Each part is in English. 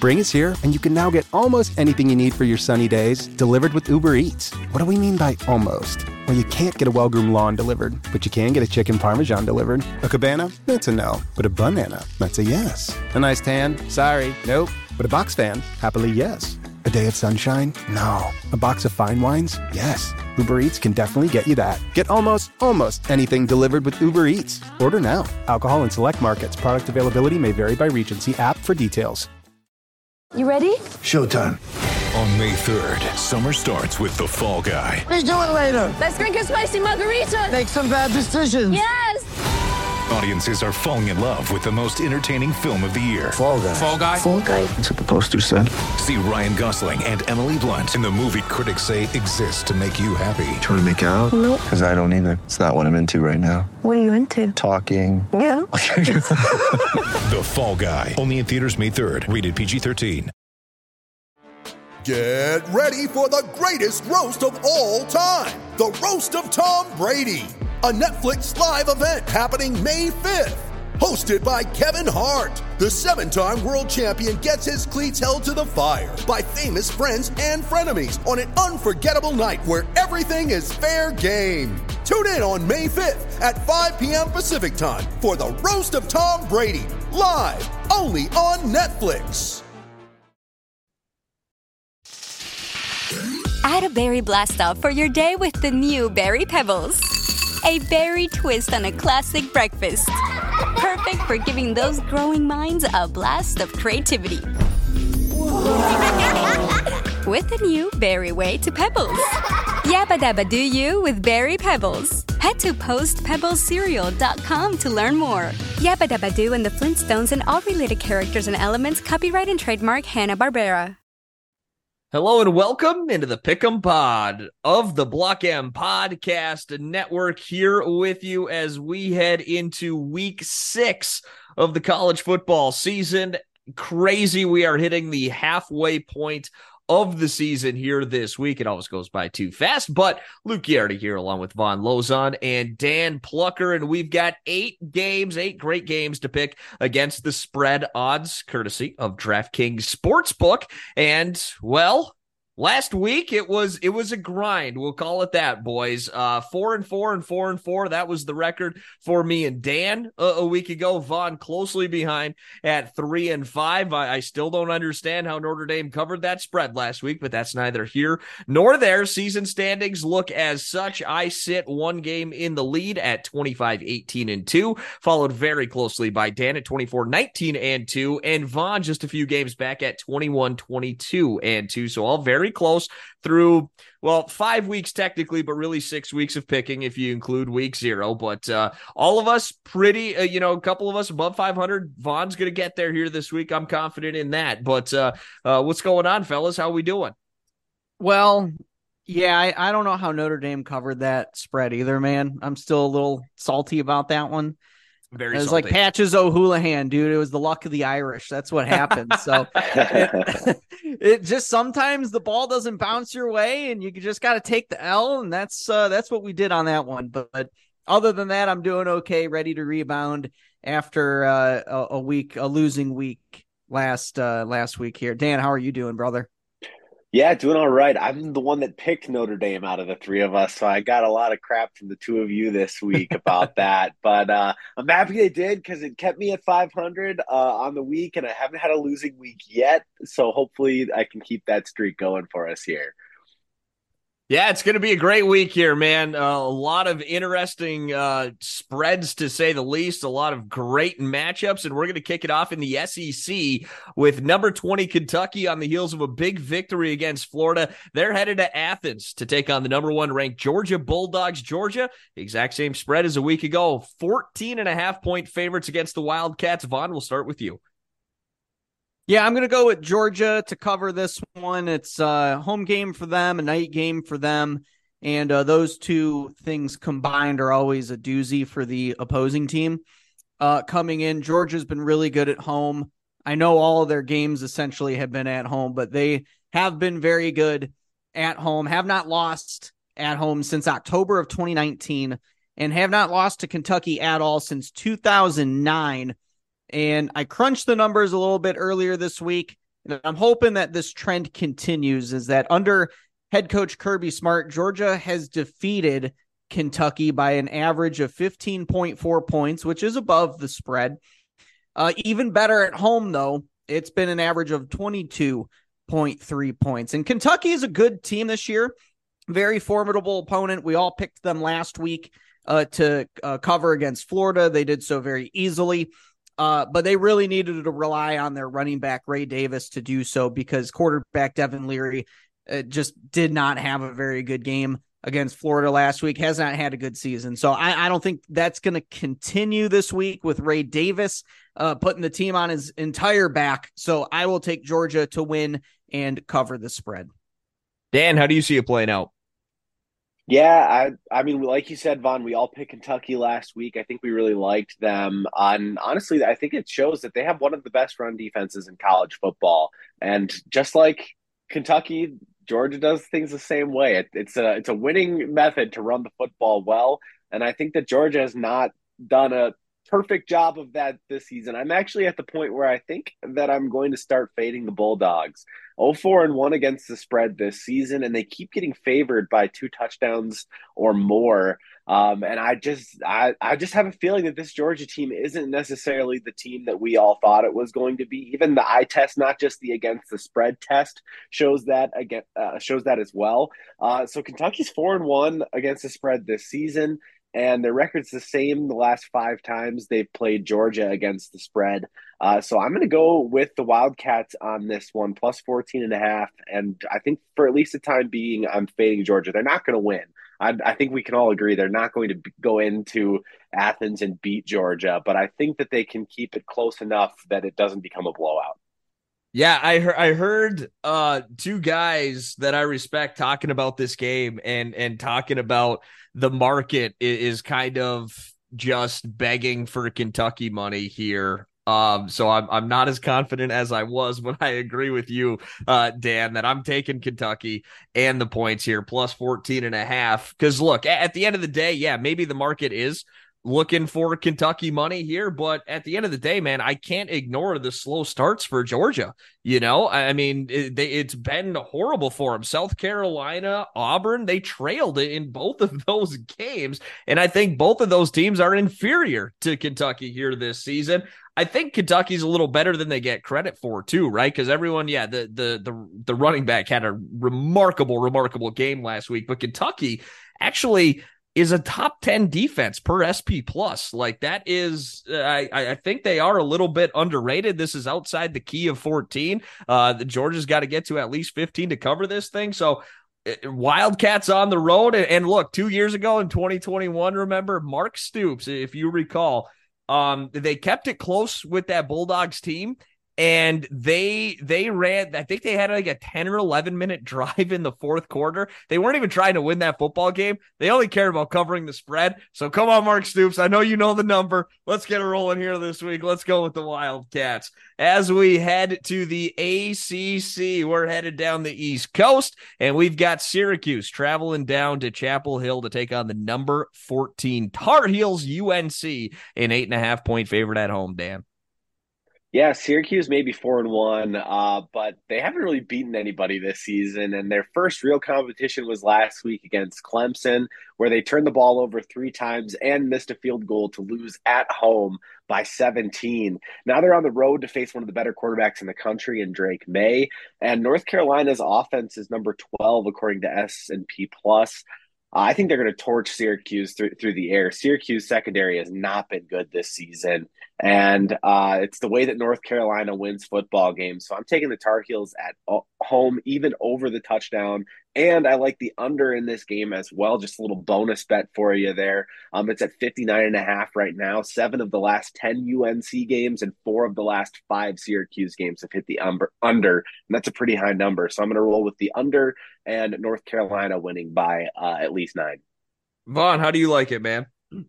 Spring is here, and you can now get almost anything you need for your sunny days delivered with Uber Eats. What do we mean by almost? Well, you can't get a well-groomed lawn delivered, but you can get a chicken parmesan delivered. A cabana? That's a no. But a banana? That's a yes. A nice tan? Sorry, nope. But a box fan? Happily, yes. A day of sunshine? No. A box of fine wines? Yes. Uber Eats can definitely get you that. Get almost anything delivered with Uber Eats. Order now. Alcohol in select markets. Product availability may vary by region. See app for details. You ready? Showtime. On May 3rd, summer starts with The Fall Guy. Let's do it later. Let's drink a spicy margarita. Make some bad decisions. Yes. Audiences are falling in love with the most entertaining film of the year. Fall Guy. Fall Guy? Fall Guy. That's what the poster said. See Ryan Gosling and Emily Blunt in the movie critics say exists to make you happy. Trying to make it out? Nope. Because I don't either. It's not what I'm into right now. What are you into? Talking. Yeah. The Fall Guy. Only in theaters May 3rd. Rated PG-13. Get ready for the greatest roast of all time. The Roast of Tom Brady. A Netflix live event happening May 5th. Hosted by Kevin Hart. The 7-time world champion gets his cleats held to the fire by famous friends and frenemies on an unforgettable night where everything is fair game. Tune in on May 5th at 5 p.m. Pacific time for the Roast of Tom Brady. Live only on Netflix. Add a berry blast off for your day with the new Berry Pebbles. A berry twist on a classic breakfast. Perfect for giving those growing minds a blast of creativity. With the new Berry Way to Pebbles. Yabba dabba do you with Berry Pebbles. Head to postpebblescereal.com to learn more. Yabba dabba do and the Flintstones and all related characters and elements copyright and trademark Hanna-Barbera. Hello and welcome into the Pick'em Pod of the Block M Podcast Network, here with you as we head into week 6 of the college football season. Crazy, we are hitting the halfway point of the season here this week. It always goes by too fast, but Luke Yardy here along with Von Lozon and Dan Plucker, and we've got 8 great games to pick against the spread odds, courtesy of DraftKings Sportsbook. And, well, last week it was a grind. We'll call it that, boys. 4-4 and 4-4. That was the record for me and Dan a week ago. Vaughn closely behind at 3-5. I still don't understand how Notre Dame covered that spread last week, but that's neither here nor there. Season standings look as such. I sit 1 game in the lead at 25-18-2, followed very closely by Dan at 24-19-2, and Vaughn just a few games back at 21-22-2. So all very close through, well, 5 weeks technically, but really 6 weeks of picking if you include week 0. But all of us pretty, a couple of us above 500. Vaughn's going to get there here this week. I'm confident in that. But what's going on, fellas? How we doing? Well, yeah, I don't know how Notre Dame covered that spread either, man. I'm still a little salty about that one. Very it was salty. like Patches O'Houlihan, dude. It was the luck of the Irish. That's what happened. So it just sometimes the ball doesn't bounce your way, and you just got to take the L, and that's what we did on that one. But other than that, I'm doing okay, ready to rebound after a losing week last week here. Dan, how are you doing, brother? Yeah, doing all right. I'm the one that picked Notre Dame out of the 3 of us, so I got a lot of crap from the 2 of you this week about that. But I'm happy they did because it kept me at 500 on the week, and I haven't had a losing week yet. So hopefully I can keep that streak going for us here. Yeah, it's going to be a great week here, man. A lot of interesting spreads, to say the least. A lot of great matchups, and we're going to kick it off in the SEC with number 20 Kentucky on the heels of a big victory against Florida. They're headed to Athens to take on the number 1 ranked Georgia Bulldogs. Georgia, the exact same spread as a week ago. 14.5-point favorites against the Wildcats. Vaughn, we'll start with you. Yeah, I'm going to go with Georgia to cover this one. It's a home game for them, a night game for them, and those 2 things combined are always a doozy for the opposing team. Coming in, Georgia's been really good at home. I know all of their games essentially have been at home, but they have been very good at home, have not lost at home since October of 2019, and have not lost to Kentucky at all since 2009. And I crunched the numbers a little bit earlier this week. And I'm hoping that this trend continues, is that under head coach Kirby Smart, Georgia has defeated Kentucky by an average of 15.4 points, which is above the spread. Even better at home, though, it's been an average of 22.3 points. And Kentucky is a good team this year. Very formidable opponent. We all picked them last week to cover against Florida. They did so very easily. But they really needed to rely on their running back, Ray Davis, to do so, because quarterback Devin Leary just did not have a very good game against Florida last week, has not had a good season. So I don't think that's going to continue this week with Ray Davis putting the team on his entire back. So I will take Georgia to win and cover the spread. Dan, how do you see it playing out? Yeah, I mean, like you said, Vaughn, we all picked Kentucky last week. I think we really liked them. And honestly, I think it shows that they have one of the best run defenses in college football. And just like Kentucky, Georgia does things the same way. It's a winning method to run the football well. And I think that Georgia has not done a perfect job of that this season. I'm actually at the point where I think that I'm going to start fading the Bulldogs. 0-4-1 against the spread this season, and they keep getting favored by 2 touchdowns or more. And I just have a feeling that this Georgia team isn't necessarily the team that we all thought it was going to be. Even the eye test, not just the against the spread test, shows that as well. So Kentucky's 4-1 against the spread this season, and their record's the same the last 5 times they've played Georgia against the spread. So I'm going to go with the Wildcats on this one, plus 14.5. And I think for at least the time being, I'm fading Georgia. They're not going to win. I think we can all agree they're not going to go into Athens and beat Georgia, but I think that they can keep it close enough that it doesn't become a blowout. Yeah, I heard 2 guys that I respect talking about this game and talking about the market is kind of just begging for Kentucky money here. So I'm not as confident as I was when I agree with you, Dan, that I'm taking Kentucky and the points here, plus 14.5. Because look, at the end of the day, yeah, maybe the market is looking for Kentucky money here, but at the end of the day, man, I can't ignore the slow starts for Georgia. You know, I mean, it's been horrible for them. South Carolina, Auburn, they trailed it in both of those games, and I think both of those teams are inferior to Kentucky here this season. I think Kentucky's a little better than they get credit for too, right? Because everyone, yeah, the running back had a remarkable game last week, but Kentucky actually is a top 10 defense per SP plus. Like that is, I think they are a little bit underrated. This is outside the key of 14. The Georgia's got to get to at least 15 to cover this thing. So Wildcats on the road. And look, 2 years ago in 2021, remember Mark Stoops, if you recall, they kept it close with that Bulldogs team. And they ran, I think they had like a 10 or 11 minute drive in the fourth quarter. They weren't even trying to win that football game. They only cared about covering the spread. So come on, Mark Stoops. I know you know the number. Let's get it rolling here this week. Let's go with the Wildcats. As we head to the ACC, we're headed down the East Coast, and we've got Syracuse traveling down to Chapel Hill to take on the number 14 Tar Heels UNC, an 8.5-point favorite at home, Dan. Yeah, Syracuse may be 4-1, but they haven't really beaten anybody this season. And their first real competition was last week against Clemson, where they turned the ball over 3 times and missed a field goal to lose at home by 17. Now they're on the road to face one of the better quarterbacks in the country in Drake May. And North Carolina's offense is number 12, according to S&P Plus. I think they're going to torch Syracuse through the air. Syracuse secondary has not been good this season, and it's the way that North Carolina wins football games. So I'm taking the Tar Heels at home, even over the touchdown, and I like the under in this game as well. Just a little bonus bet for you there. It's at 59.5 right now. 7 of the last 10 UNC games and 4 of the last 5 Syracuse games have hit the under, and that's a pretty high number. So I'm going to roll with the under and North Carolina winning by at least 9. Vaughn, how do you like it, man?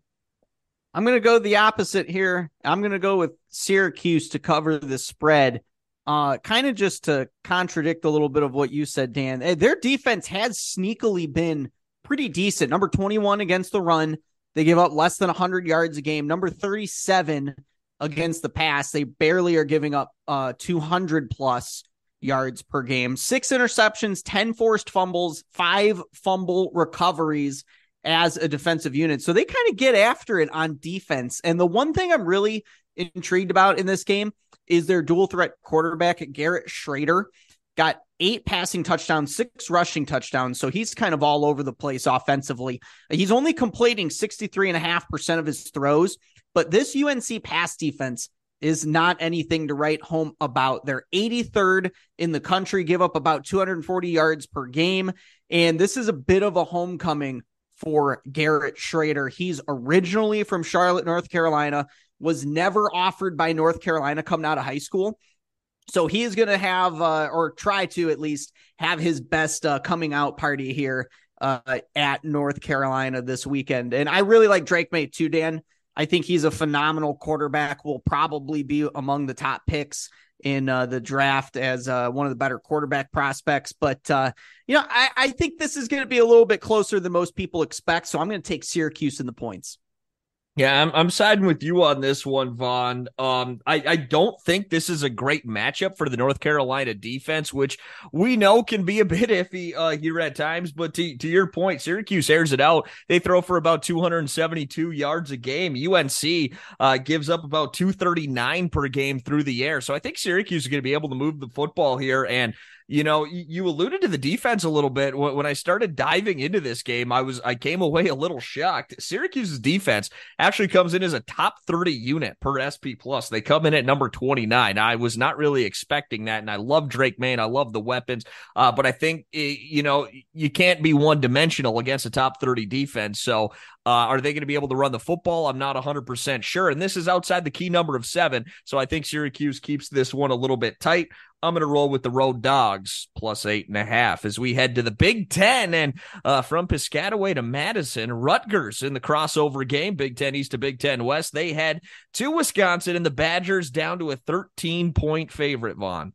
I'm going to go the opposite here. I'm going to go with Syracuse to cover the spread. Kind of just to contradict a little bit of what you said, Dan. Their defense has sneakily been pretty decent. Number 21 against the run. They give up less than 100 yards a game. Number 37 against the pass. They barely are giving up 200 plus yards per game, 6 interceptions, 10 forced fumbles, 5 fumble recoveries as a defensive unit. So they kind of get after it on defense. And the one thing I'm really intrigued about in this game is their dual threat quarterback, Garrett Shrader. Got 8 passing touchdowns, 6 rushing touchdowns. So he's kind of all over the place offensively. He's only completing 63.5% of his throws, but this UNC pass defense is not anything to write home about. They're 83rd in the country, give up about 240 yards per game. And this is a bit of a homecoming for Garrett Shrader. He's originally from Charlotte, North Carolina, was never offered by North Carolina coming out of high school. So he is going to have, or try to at least have his best coming out party here at North Carolina this weekend. And I really like Drake Maye too, Dan. I think he's a phenomenal quarterback, will probably be among the top picks in the draft as one of the better quarterback prospects. But, I think this is going to be a little bit closer than most people expect. So I'm going to take Syracuse in the points. Yeah, I'm siding with you on this one, Vaughn. I don't think this is a great matchup for the North Carolina defense, which we know can be a bit iffy here at times. But to your point, Syracuse airs it out. They throw for about 272 yards a game. UNC gives up about 239 per game through the air. So I think Syracuse is going to be able to move the football here. And you alluded to the defense a little bit. When I started diving into this game, I came away a little shocked. Syracuse's defense actually comes in as a top 30 unit per SP plus. They come in at number 29. I was not really expecting that, and I love Drake Maye. I love the weapons, but I think you can't be one dimensional against a top 30 defense. So are they going to be able to run the football? I'm not 100% sure, and this is outside the key number of 7. So I think Syracuse keeps this one a little bit tight. I'm going to roll with the Road Dogs plus 8.5 as we head to the Big Ten, and from Piscataway to Madison, Rutgers in the crossover game, Big Ten East to Big Ten West. They head to Wisconsin, and the Badgers down to a 13-point favorite, Vaughn.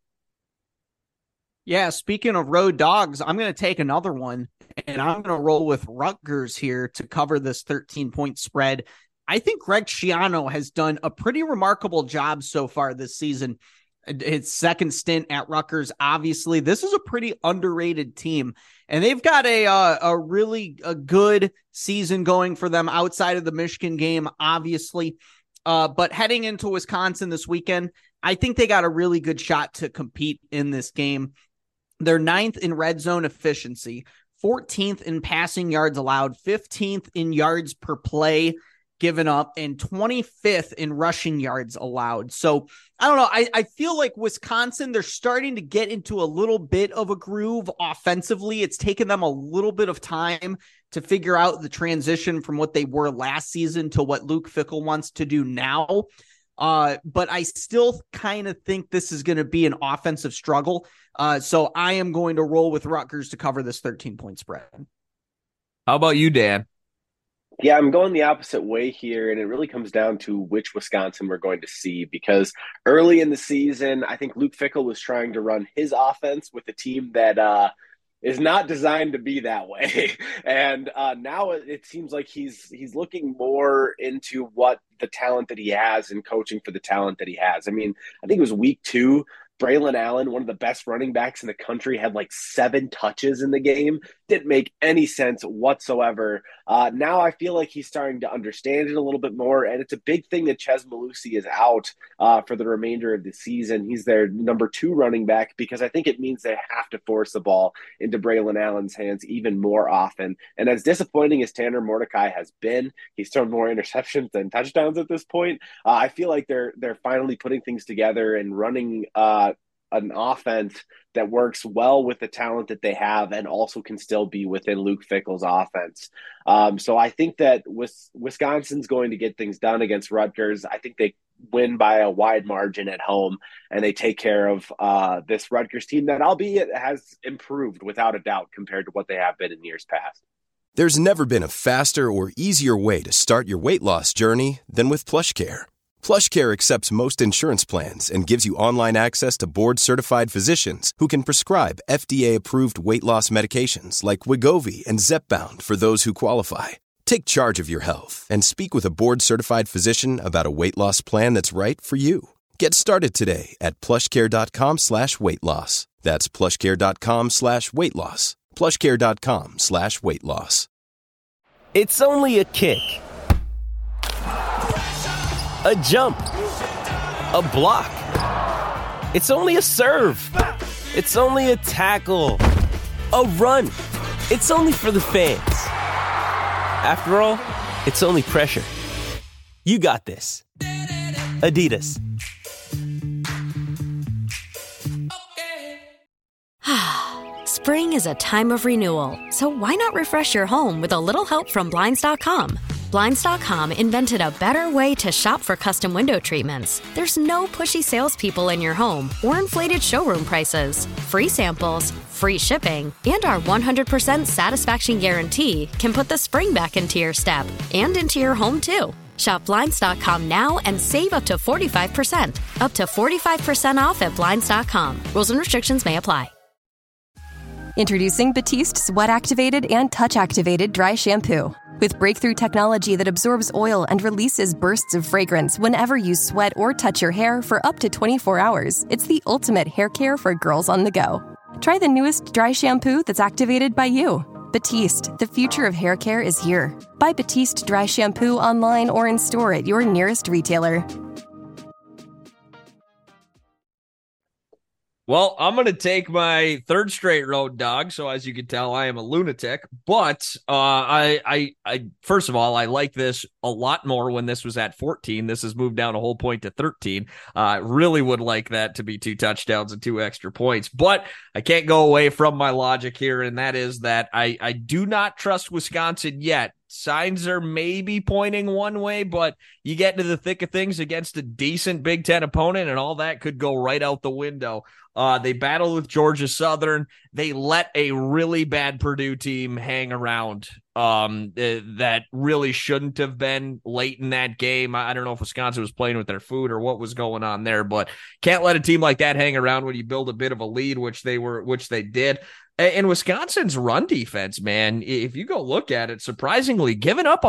Yeah, speaking of Road Dogs, I'm going to take another one, and I'm going to roll with Rutgers here to cover this 13-point spread. I think Greg Schiano has done a pretty remarkable job so far this season. His second stint at Rutgers, obviously, this is a pretty underrated team, and they've got a really good season going for them outside of the Michigan game, obviously. But heading into Wisconsin this weekend, I think they got a really good shot to compete in this game. They're 9th in red zone efficiency, 14th in passing yards allowed, 15th in yards per play given up, and 25th in rushing yards allowed. So I don't know. I feel like Wisconsin, they're starting to get into a little bit of a groove offensively. It's taken them a little bit of time to figure out the transition from what they were last season to what Luke Fickell wants to do now. But I still kind of think this is going to be an offensive struggle. So I am going to roll with Rutgers to cover this 13-point spread. How about you, Dan? Yeah, I'm going the opposite way here, and it really comes down to which Wisconsin we're going to see, because early in the season, I think Luke Fickell was trying to run his offense with a team that is not designed to be that way. And now it seems like he's looking more into what the talent that he has and coaching for the talent that he has. I mean, I think it was week 2, Braylon Allen, one of the best running backs in the country, had like 7 touches in the game. Didn't make any sense whatsoever. Now I feel like he's starting to understand it a little bit more, and it's a big thing that Chez Mellusi is out for the remainder of the season. He's their number 2 running back, because I think it means they have to force the ball into Braylon Allen's hands even more often. And as disappointing as Tanner Mordecai has been, he's thrown more interceptions than touchdowns at this point. I feel like they're finally putting things together and running an offense that works well with the talent that they have and also can still be within Luke Fickell's offense. So I think that Wisconsin's going to get things done against Rutgers. I think they win by a wide margin at home, and they take care of this Rutgers team that, albeit, has improved without a doubt compared to what they have been in years past. There's never been a faster or easier way to start your weight loss journey than with PlushCare. PlushCare accepts most insurance plans and gives you online access to board-certified physicians who can prescribe FDA-approved weight loss medications like Wegovy and Zepbound for those who qualify. Take charge of your health and speak with a board-certified physician about a weight loss plan that's right for you. Get started today at plushcare.com/weight-loss. That's plushcare.com/weight-loss. plushcare.com/weight-loss. It's only a kick, a jump, a block. It's only a serve. It's only a tackle, a run. It's only for the fans. After all, it's only pressure. You got this. Adidas. Spring is a time of renewal, so why not refresh your home with a little help from Blinds.com? Blinds.com invented a better way to shop for custom window treatments. There's no pushy salespeople in your home or inflated showroom prices. Free samples, free shipping, and our 100% satisfaction guarantee can put the spring back into your step and into your home, too. Shop Blinds.com now and save up to 45%. Up to 45% off at Blinds.com. Rules and restrictions may apply. Introducing Batiste Sweat-Activated and Touch-Activated Dry Shampoo. With breakthrough technology that absorbs oil and releases bursts of fragrance whenever you sweat or touch your hair for up to 24 hours, it's the ultimate hair care for girls on the go. Try the newest dry shampoo that's activated by you. Batiste, the future of hair care is here. Buy Batiste Dry Shampoo online or in store at your nearest retailer. Well, I'm going to take my third straight road dog. So as you can tell, I am a lunatic. But I first of all, I like this a lot more when this was at 14. This has moved down a whole point to 13. Really would like that to be 2 touchdowns and 2 extra points. But I can't go away from my logic here, and that is that I do not trust Wisconsin yet. Signs are maybe pointing one way, but you get into the thick of things against a decent Big Ten opponent, and all that could go right out the window. They battled with Georgia Southern. They let a really bad Purdue team hang around that really shouldn't have been late in that game. I don't know if Wisconsin was playing with their food or what was going on there, but can't let a team like that hang around when you build a bit of a lead, which they did. And Wisconsin's run defense, man, if you go look at it, surprisingly giving up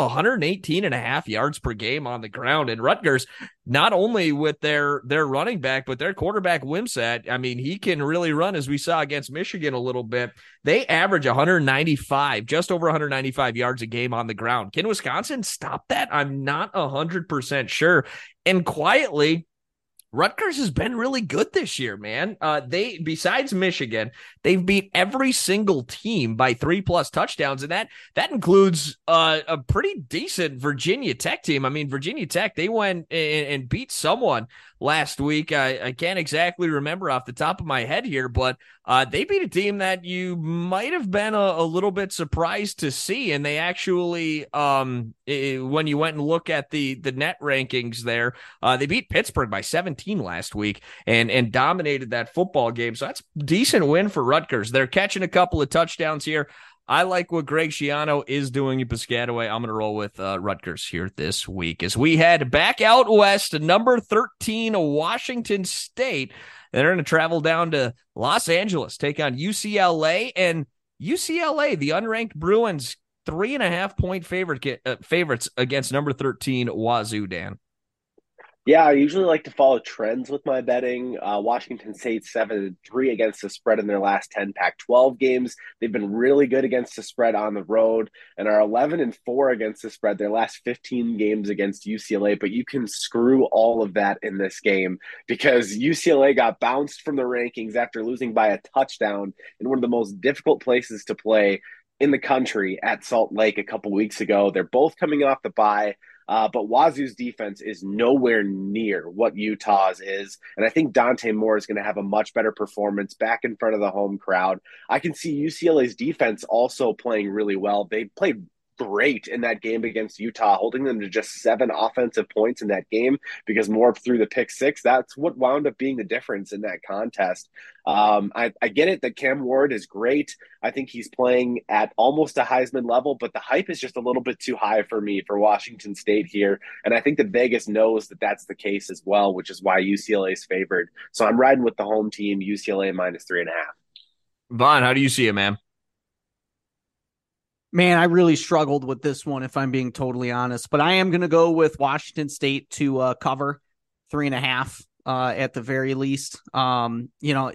118.5 yards per game on the ground. And Rutgers, not only with their running back, but their quarterback Wimsatt, I mean, he can really run, as we saw against Michigan a little bit. They average 195, just over 195 yards a game on the ground. Can Wisconsin stop that? I'm not 100% sure. And quietly, Rutgers has been really good this year, man. They, besides Michigan, they've beat every single team by 3+ touchdowns, and that includes a pretty decent Virginia Tech team. I mean, Virginia Tech, they went and beat someone last week. I can't exactly remember off the top of my head here, but they beat a team that you might have been a little bit surprised to see, and they actually, when you went and look at the net rankings there, they beat Pittsburgh by 17 last week and dominated that football game. So that's a decent win for Rutgers. They're catching a couple of touchdowns here. I like what Greg Schiano is doing in Piscataway. I'm going to roll with Rutgers here this week as we head back out west to number 13, Washington State. They're going to travel down to Los Angeles, take on UCLA, and UCLA, the unranked Bruins, 3.5-point favorites against number 13 Wazoo, Dan. Yeah, I usually like to follow trends with my betting. Washington State 7-3 against the spread in their last 10 Pac-12 games. They've been really good against the spread on the road and are 11-4 against the spread their last 15 games against UCLA. But you can screw all of that in this game because UCLA got bounced from the rankings after losing by a touchdown in one of the most difficult places to play in the country at Salt Lake a couple weeks ago. They're both coming off the bye. But Wazoo's defense is nowhere near what Utah's is. And I think Dante Moore is going to have a much better performance back in front of the home crowd. I can see UCLA's defense also playing really well. They played great in that game against Utah, holding them to just 7 offensive points in that game because Moore threw the pick 6. That's what wound up being the difference in that contest. I get it that Cam Ward is great. I think he's playing at almost a Heisman level, but the hype is just a little bit too high for me for Washington State here. And I think that Vegas knows that that's the case as well, which is why UCLA is favored. So I'm riding with the home team, UCLA -3.5. Vaughn, how do you see it, man? Man, I really struggled with this one, if I'm being totally honest. But I am going to go with Washington State to cover 3.5. at the very least. When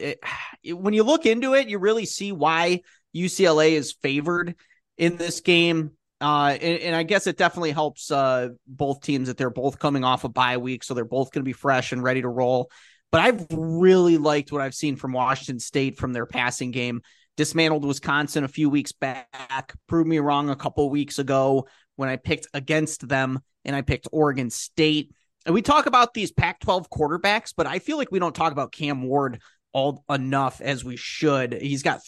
you look into it, you really see why UCLA is favored in this game. And I guess it definitely helps both teams that they're both coming off a bye week, so they're both going to be fresh and ready to roll. But I've really liked what I've seen from Washington State from their passing game. Dismantled Wisconsin a few weeks back, proved me wrong a couple weeks ago when I picked against them, and I picked Oregon State. And we talk about these Pac-12 quarterbacks, but I feel like we don't talk about Cam Ward all enough as we should. He's got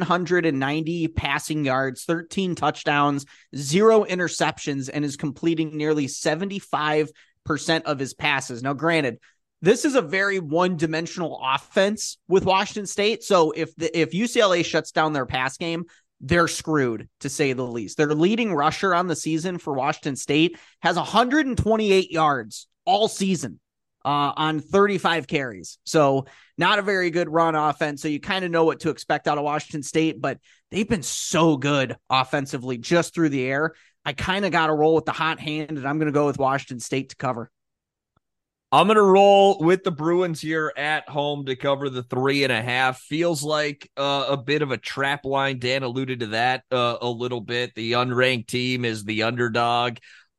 1,390 passing yards, 13 touchdowns, 0 interceptions, and is completing nearly 75% of his passes. Now, granted, this is a very one-dimensional offense with Washington State. So if UCLA shuts down their pass game, they're screwed, to say the least. Their leading rusher on the season for Washington State has 128 yards all season on 35 carries. So not a very good run offense. So you kind of know what to expect out of Washington State, but they've been so good offensively just through the air. I kind of got to roll with the hot hand, and I'm going to go with Washington State to cover. I'm going to roll with the Bruins here at home to cover the 3.5. Feels like a bit of a trap line. Dan alluded to that a little bit. The unranked team is the underdog.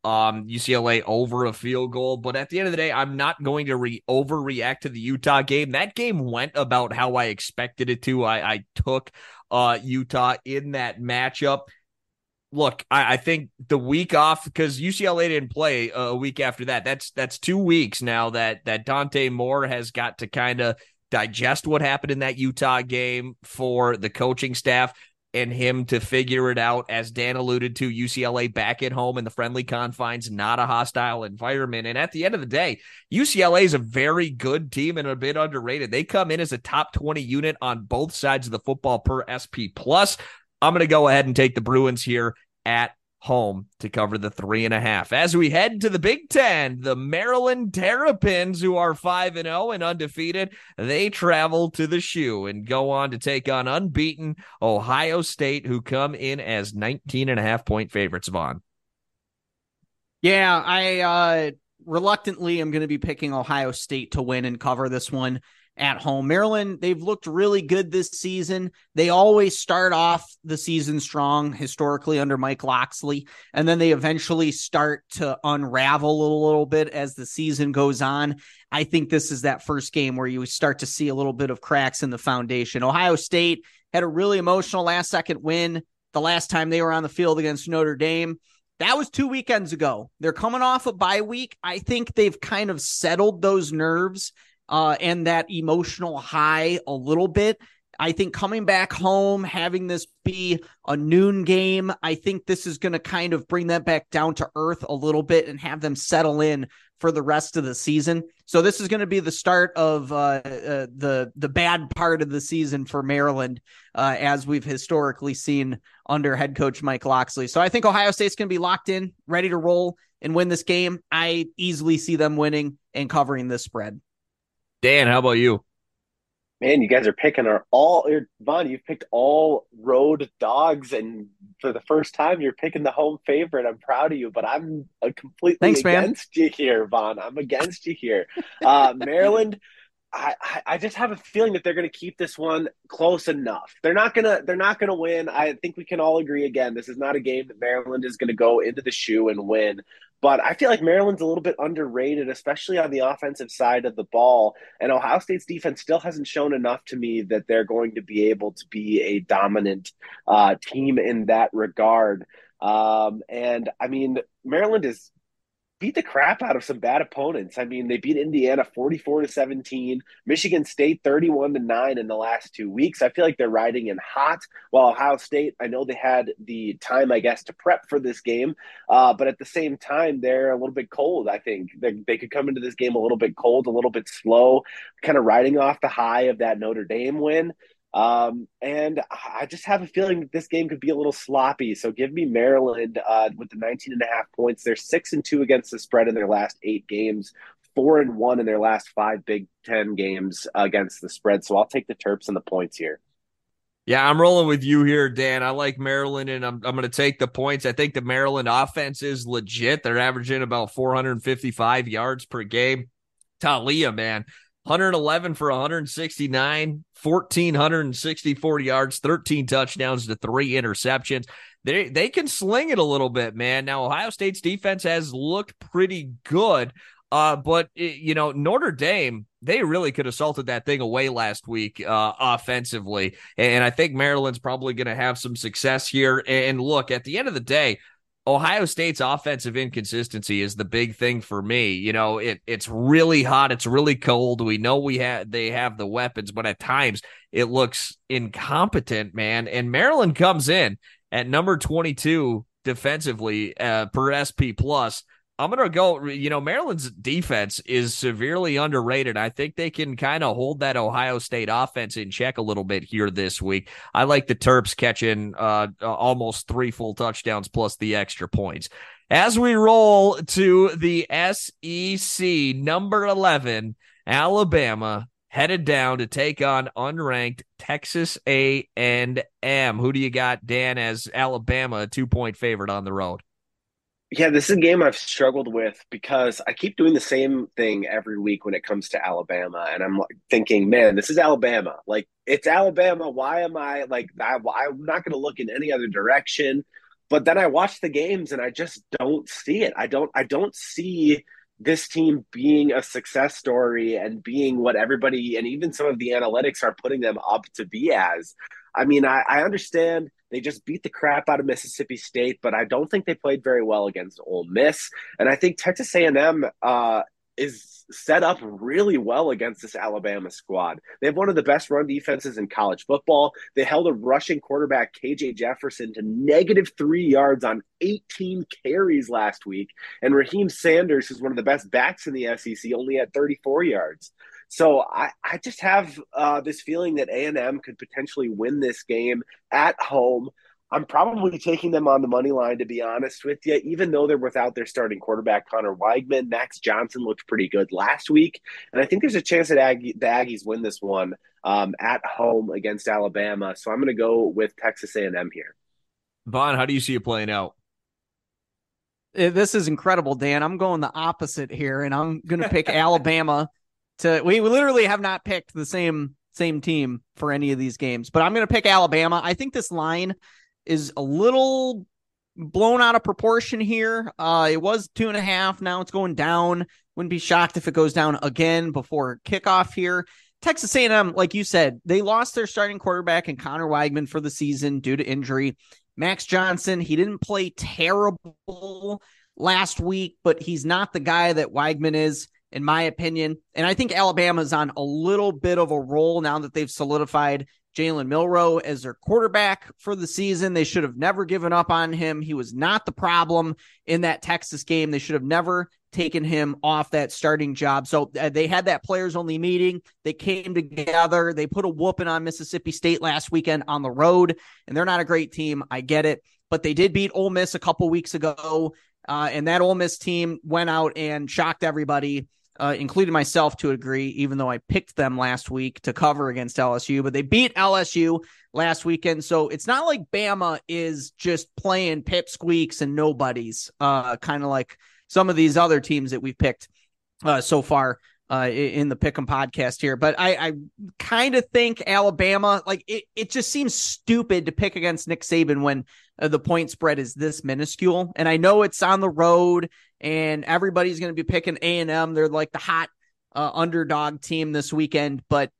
UCLA over a field goal. But at the end of the day, I'm not going to overreact to the Utah game. That game went about how I expected it to. I took Utah in that matchup. Look, I think the week off, because UCLA didn't play a week after that. That's 2 weeks now that Dante Moore has got to kind of digest what happened in that Utah game for the coaching staff and him to figure it out. As Dan alluded to, UCLA back at home in the friendly confines, not a hostile environment. And at the end of the day, UCLA is a very good team and a bit underrated. They come in as a top 20 unit on both sides of the football per SP+. I'm going to go ahead and take the Bruins here at home to cover the 3.5. As we head to the Big Ten, the Maryland Terrapins, who are 5-0 and undefeated, they travel to the Shoe and go on to take on unbeaten Ohio State, who come in as 19.5-point favorites, Vaughn. Yeah, I reluctantly am going to be picking Ohio State to win and cover this one at home. Maryland, they've looked really good this season. They always start off the season strong historically under Mike Locksley, and then they eventually start to unravel a little bit as the season goes on. I think this is that first game where you start to see a little bit of cracks in the foundation. Ohio State had a really emotional last-second win the last time they were on the field against Notre Dame. That was 2 weekends ago. They're coming off a bye week. I think they've kind of settled those nerves and that emotional high a little bit. I think coming back home, having this be a noon game, I think this is going to kind of bring them back down to earth a little bit and have them settle in for the rest of the season. So this is going to be the start of the bad part of the season for Maryland, as we've historically seen under head coach Mike Locksley. So I think Ohio State's going to be locked in, ready to roll and win this game. I easily see them winning and covering this spread. Dan, how about you? Man, you guys are picking Vaughn, you've picked all road dogs, and for the first time, you're picking the home favorite. I'm proud of you, but I'm completely against you here, Vaughn. I'm against you here. Maryland, I just have a feeling that they're going to keep this one close enough. They're not gonna win. I think we can all agree again. This is not a game that Maryland is going to go into the Shoe and win. But I feel like Maryland's a little bit underrated, especially on the offensive side of the ball. And Ohio State's defense still hasn't shown enough to me that they're going to be able to be a dominant team in that regard. And I mean, Maryland is beat the crap out of some bad opponents. I mean, they beat Indiana 44-17, Michigan State 31-9 in the last 2 weeks. I feel like they're riding in hot, while Ohio State, I know they had the time, I guess, to prep for this game. But at the same time, they're a little bit cold. I think they could come into this game a little bit cold, a little bit slow, kind of riding off the high of that Notre Dame win. And I just have a feeling that this game could be a little sloppy. So give me Maryland with the 19.5 points. They're 6-2 against the spread in their last 8 games, 4-1 in their last 5 Big Ten games against the spread. So I'll take the Terps and the points here. Yeah, I'm rolling with you here, Dan. I like Maryland, and I'm going to take the points. I think the Maryland offense is legit. They're averaging about 455 yards per game. Talia, man. 111 for 169, 1,464 yards, 13 touchdowns to 3 interceptions. They can sling it a little bit, man. Now, Ohio State's defense has looked pretty good, but Notre Dame, they really could have salted that thing away last week offensively, and I think Maryland's probably going to have some success here. And look, at the end of the day, Ohio State's offensive inconsistency is the big thing for me. It's really hot. It's really cold. We know they have the weapons, but at times it looks incompetent, man. And Maryland comes in at number 22 defensively per SP plus. I'm going to go, Maryland's defense is severely underrated. I think they can kind of hold that Ohio State offense in check a little bit here this week. I like the Terps catching almost 3 full touchdowns plus the extra points. As we roll to the SEC, number 11, Alabama, headed down to take on unranked Texas A&M. Who do you got, Dan, as Alabama, a 2-point favorite on the road? Yeah, this is a game I've struggled with because I keep doing the same thing every week when it comes to Alabama. And I'm thinking, man, this is Alabama. Like, it's Alabama. Why am I like, I'm not going to look in any other direction. But then I watch the games and I just don't see it. I don't see this team being a success story and being what everybody and even some of the analytics are putting them up to be as. I mean, I understand they just beat the crap out of Mississippi State, but I don't think they played very well against Ole Miss. And I think Texas A&M is set up really well against this Alabama squad. They have one of the best run defenses in college football. They held a rushing quarterback, KJ Jefferson, to -3 yards on 18 carries last week. And Raheem Sanders, who's one of the best backs in the SEC, only had 34 yards. So I just have this feeling that A&M could potentially win this game at home. I'm probably taking them on the money line, to be honest with you, even though they're without their starting quarterback, Connor Weigman. Max Johnson looked pretty good last week. And I think there's a chance that the Aggies win this one at home against Alabama. So I'm going to go with Texas A&M here. Vaughn, how do you see it playing out? This is incredible, Dan. I'm going the opposite here, and I'm going to pick Alabama. We literally have not picked the same team for any of these games, but I'm going to pick Alabama. I think this line is a little blown out of proportion here. It was 2.5. Now it's going down. Wouldn't be shocked if it goes down again before kickoff here. Texas A&M, like you said, they lost their starting quarterback in Connor Weigman for the season due to injury. Max Johnson, he didn't play terrible last week, but he's not the guy that Weigman is, in my opinion. And I think Alabama's on a little bit of a roll now that they've solidified Jalen Milroe as their quarterback for the season. They should have never given up on him. He was not the problem in that Texas game. They should have never taken him off that starting job. So they had that players only meeting. They came together. They put a whooping on Mississippi State last weekend on the road, and they're not a great team. I get it, but they did beat Ole Miss a couple weeks ago. And that Ole Miss team went out and shocked everybody, including myself to a degree, even though I picked them last week to cover against LSU, but they beat LSU last weekend. So it's not like Bama is just playing pipsqueaks and nobodies, kind of like some of these other teams that we've picked so far in the Pick'em podcast here. But I kind of think Alabama, like it just seems stupid to pick against Nick Saban when the point spread is this minuscule. And I know it's on the road and everybody's going to be picking A&M. They're like the hot underdog team this weekend, but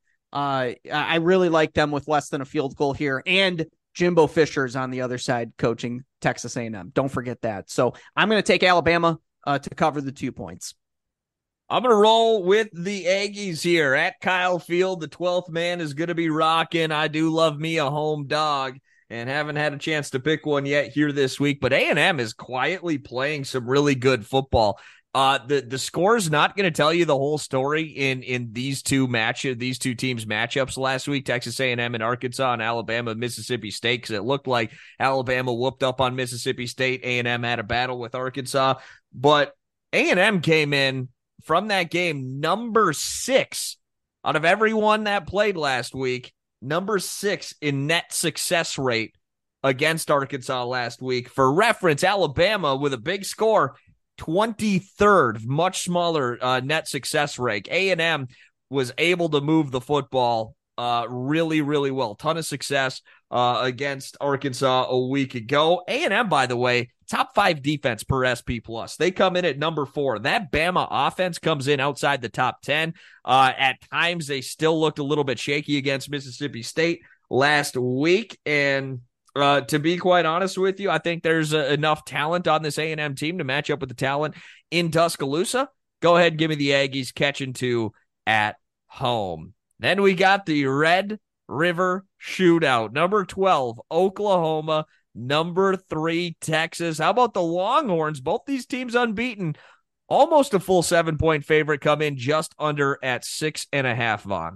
I really like them with less than a field goal here. And Jimbo Fisher's on the other side coaching Texas A&M. Don't forget that. So I'm going to take Alabama to cover the 2 points. I'm going to roll with the Aggies here at Kyle Field. The 12th man is going to be rocking. I do love me a home dog and haven't had a chance to pick one yet here this week, but A&M is quietly playing some really good football. The score's not going to tell you the whole story in these two teams matchups last week, Texas A&M and Arkansas, and Alabama, Mississippi State, because it looked like Alabama whooped up on Mississippi State. A&M had a battle with Arkansas, but A&M came in from that game number 6 out of everyone that played last week, number 6 in net success rate against Arkansas last week. For reference, Alabama with a big score, 23rd, much smaller net success rate. A&M was able to move the football really, really well. Ton of success against Arkansas a week ago. A&M, by the way, top 5 defense per SP+. They come in at number 4. That Bama offense comes in outside the top 10. At times, they still looked a little bit shaky against Mississippi State last week. And to be quite honest with you, I think there's enough talent on this A&M team to match up with the talent in Tuscaloosa. Go ahead and give me the Aggies catching 2 at home. Then we got the Red River Shootout. Number 12, Oklahoma. Number 3, Texas. How about the Longhorns? Both these teams unbeaten. Almost a full 7-point favorite, come in just under at 6.5, Vaughn.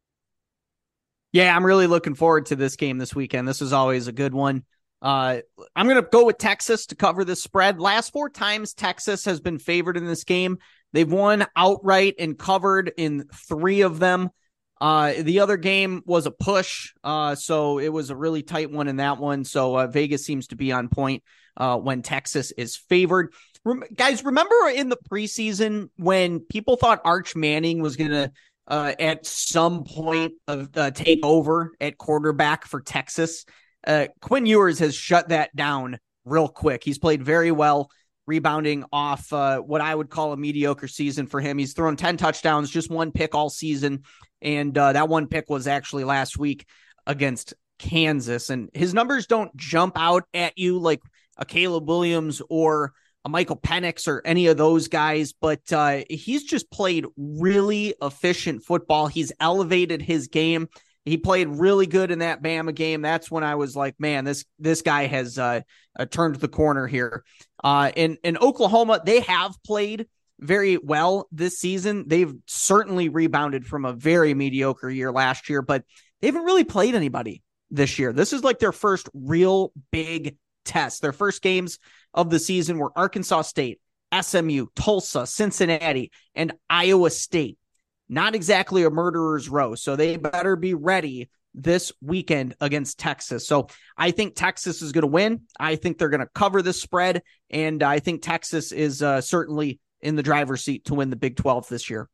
Yeah, I'm really looking forward to this game this weekend. This is always a good one. I'm going to go with Texas to cover this spread. Last 4 times Texas has been favored in this game. They've won outright and covered in 3 of them. The other game was a push, so it was a really tight one in that one. So Vegas seems to be on point when Texas is favored. Guys, remember in the preseason when people thought Arch Manning was going to at some point take over at quarterback for Texas? Quinn Ewers has shut that down real quick. He's played very well, rebounding off what I would call a mediocre season for him. He's thrown 10 touchdowns, just 1 pick all season. And that 1 pick was actually last week against Kansas. And his numbers don't jump out at you like a Caleb Williams or a Michael Penix or any of those guys, but he's just played really efficient football. He's elevated his game. He played really good in that Bama game. That's when I was like, man, this guy has turned the corner here. In Oklahoma, they have played very well this season. They've certainly rebounded from a very mediocre year last year, but they haven't really played anybody this year. This is like their first real big test. Their first games of the season were Arkansas State, SMU, Tulsa, Cincinnati, and Iowa State. Not exactly a murderer's row, so they better be ready this weekend against Texas. So I think Texas is going to win. I think they're going to cover this spread, and I think Texas is certainly in the driver's seat to win the Big 12 this year.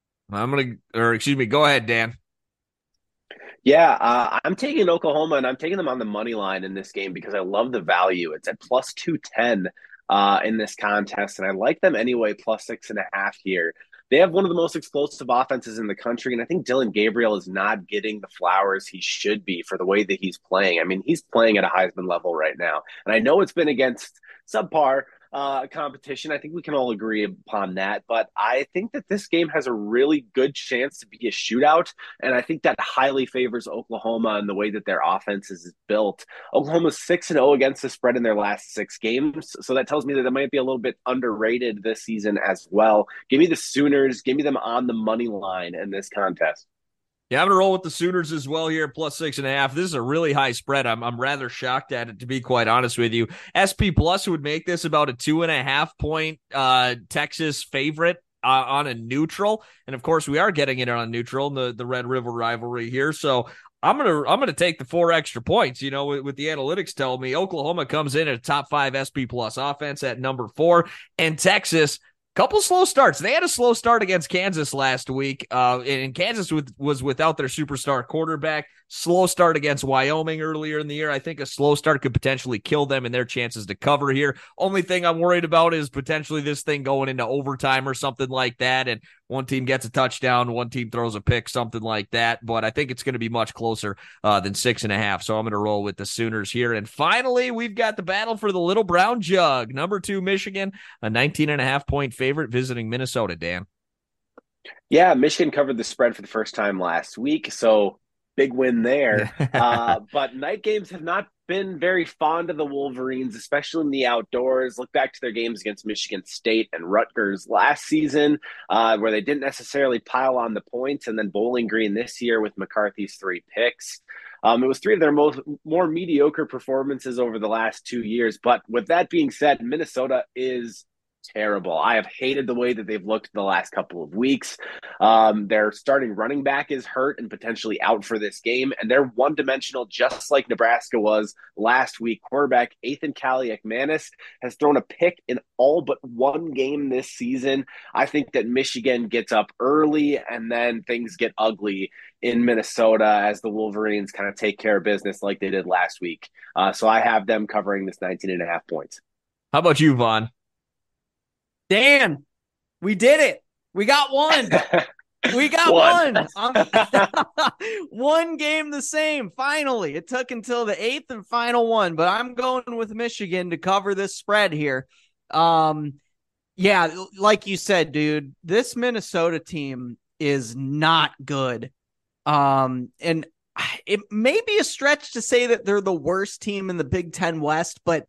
Go ahead, Dan. Yeah, I'm taking Oklahoma, and I'm taking them on the money line in this game because I love the value. It's at plus 210 in this contest, and I like them anyway, plus 6.5 here. They have one of the most explosive offenses in the country, and I think Dylan Gabriel is not getting the flowers he should be for the way that he's playing. I mean, he's playing at a Heisman level right now, and I know it's been against subpar competition. I think we can all agree upon that, but I think that this game has a really good chance to be a shootout, and I think that highly favors Oklahoma and the way that their offense is built. Oklahoma's 6-0 against the spread in their last 6 games, so that tells me that they might be a little bit underrated this season as well. Give me the Sooners, give me them on the money line in this contest. Yeah, I'm going to roll with the Sooners as well here, plus 6.5. This is a really high spread. I'm rather shocked at it, to be quite honest with you. SP Plus would make this about a 2.5 point Texas favorite on a neutral. And of course, we are getting it on a neutral in the Red River rivalry here. So I'm gonna take the 4 extra points. You know, with the analytics telling me Oklahoma comes in at a top 5 SP Plus offense at number 4, and Texas, couple slow starts. They had a slow start against Kansas last week, and Kansas was without their superstar quarterback. Slow start against Wyoming earlier in the year. I think a slow start could potentially kill them and their chances to cover here. Only thing I'm worried about is potentially this thing going into overtime or something like that, and one team gets a touchdown, one team throws a pick, something like that. But I think it's going to be much closer than 6.5, so I'm going to roll with the Sooners here. And finally, we've got the battle for the Little Brown Jug. Number 2, Michigan, a 19.5 point favorite visiting Minnesota, Dan. Yeah, Michigan covered the spread for the first time last week, so big win there. But night games have not been very fond of the Wolverines, especially in the outdoors. Look back to their games against Michigan State and Rutgers last season, where they didn't necessarily pile on the points, and then Bowling Green this year with McCarthy's 3 picks. It was 3 of their more mediocre performances over the last 2 years. But with that being said, Minnesota is terrible. I have hated the way that they've looked the last couple of weeks. Their starting running back is hurt and potentially out for this game, and they're one-dimensional, just like Nebraska was last week. Quarterback Ethan Kaliakmanis has thrown a pick in all but one game this season. I think that Michigan gets up early, and then things get ugly in Minnesota as the Wolverines kind of take care of business like they did last week. So I have them covering this 19.5 points. How about you, Vaughn? Dan, we did it. We got one. We got one. One game the same. Finally, it took until the 8th and final one, but I'm going with Michigan to cover this spread here. Yeah, like you said, dude, this Minnesota team is not good. And it may be a stretch to say that they're the worst team in the Big Ten West, but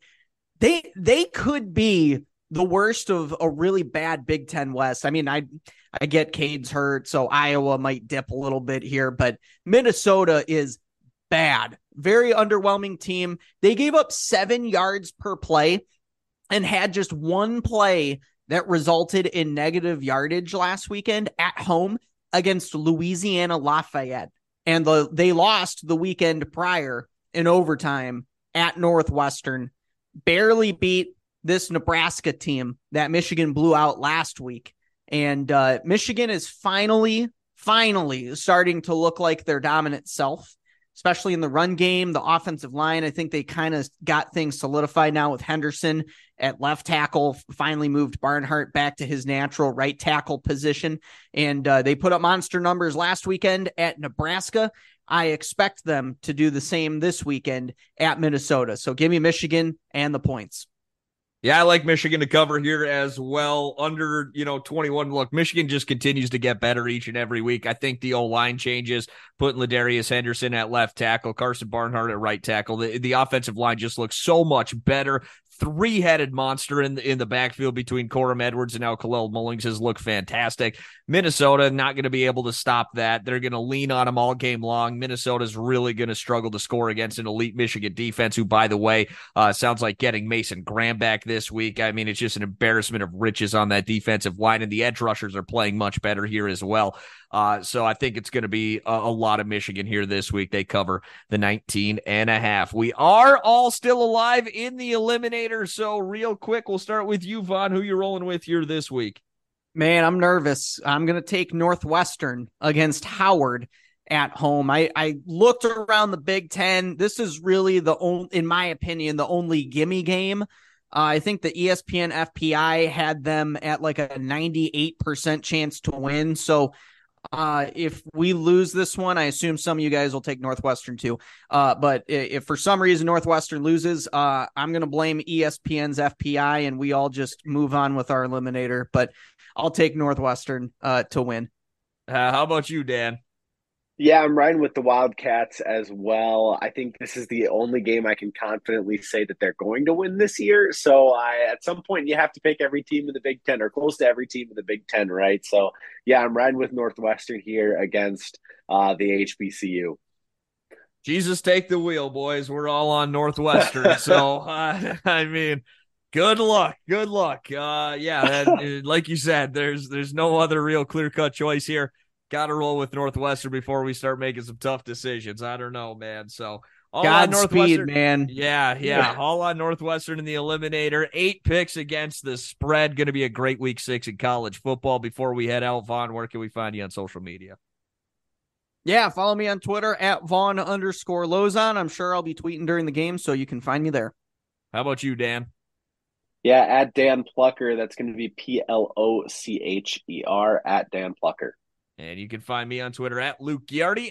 they could be the worst of a really bad Big Ten West. I mean, I get Cade's hurt, so Iowa might dip a little bit here, but Minnesota is bad. Very underwhelming team. They gave up 7 yards per play and had just one play that resulted in negative yardage last weekend at home against Louisiana Lafayette. And they lost the weekend prior in overtime at Northwestern. Barely beat this Nebraska team that Michigan blew out last week. And Michigan is finally starting to look like their dominant self, especially in the run game, the offensive line. I think they kind of got things solidified now with Henderson at left tackle, finally moved Barnhart back to his natural right tackle position. And they put up monster numbers last weekend at Nebraska. I expect them to do the same this weekend at Minnesota. So give me Michigan and the points. Yeah, I like Michigan to cover here as well. Under, 21. Look, Michigan just continues to get better each and every week. I think the O-line changes, putting Ladarius Henderson at left tackle, Carson Barnhart at right tackle. The offensive line just looks so much better. Three-headed monster in the backfield between Corum Edwards and now Khalil Mullings has looked fantastic. Minnesota not going to be able to stop that. They're going to lean on them all game long. Minnesota's really going to struggle to score against an elite Michigan defense, who, by the way, sounds like getting Mason Graham back this week. I mean, it's just an embarrassment of riches on that defensive line, and the edge rushers are playing much better here as well. So I think it's going to be a lot of Michigan here this week. They cover the 19.5. We are all still alive in the Eliminator. So real quick, we'll start with you, Vaughn. Who you rolling with here this week? Man, I'm nervous. I'm going to take Northwestern against Howard at home. I looked around the Big Ten. This is really in my opinion, the only gimme game. I think the ESPN FPI had them at like a 98% chance to win. So if we lose this one, I assume some of you guys will take Northwestern too. But if for some reason Northwestern loses, I'm going to blame ESPN's FPI and we all just move on with our Eliminator. But I'll take Northwestern to win. How about you, Dan? Yeah, I'm riding with the Wildcats as well. I think this is the only game I can confidently say that they're going to win this year. So at some point you have to pick every team in the Big Ten or close to every team in the Big Ten, right? So yeah, I'm riding with Northwestern here against the HBCU. Jesus, take the wheel, boys. We're all on Northwestern. So, I mean, good luck. Good luck. Like you said, there's no other real clear-cut choice here. Got to roll with Northwestern before we start making some tough decisions. I don't know, man. So all on Northwestern, man. Yeah. All on Northwestern in the Eliminator. 8 picks against the spread. Going to be a great week 6 in college football. Before we head out, Vaughn, where can we find you on social media? Yeah, follow me on Twitter at Vaughn_Lozon. I'm sure I'll be tweeting during the game, so you can find me there. How about you, Dan? Yeah, at Dan Plucker. That's going to be PLOCHER at Dan Plucker. And you can find me on Twitter at Luke Ghiardi,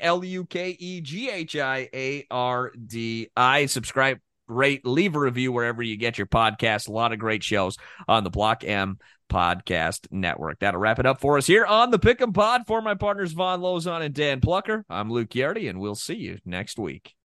LUKEGHIARDI. Subscribe, rate, leave a review wherever you get your podcast. A lot of great shows on the Block M Podcast Network. That'll wrap it up for us here on the Pick'em Pod. For my partners Vaughn Lozon and Dan Plucker, I'm Luke Ghiardi, and we'll see you next week.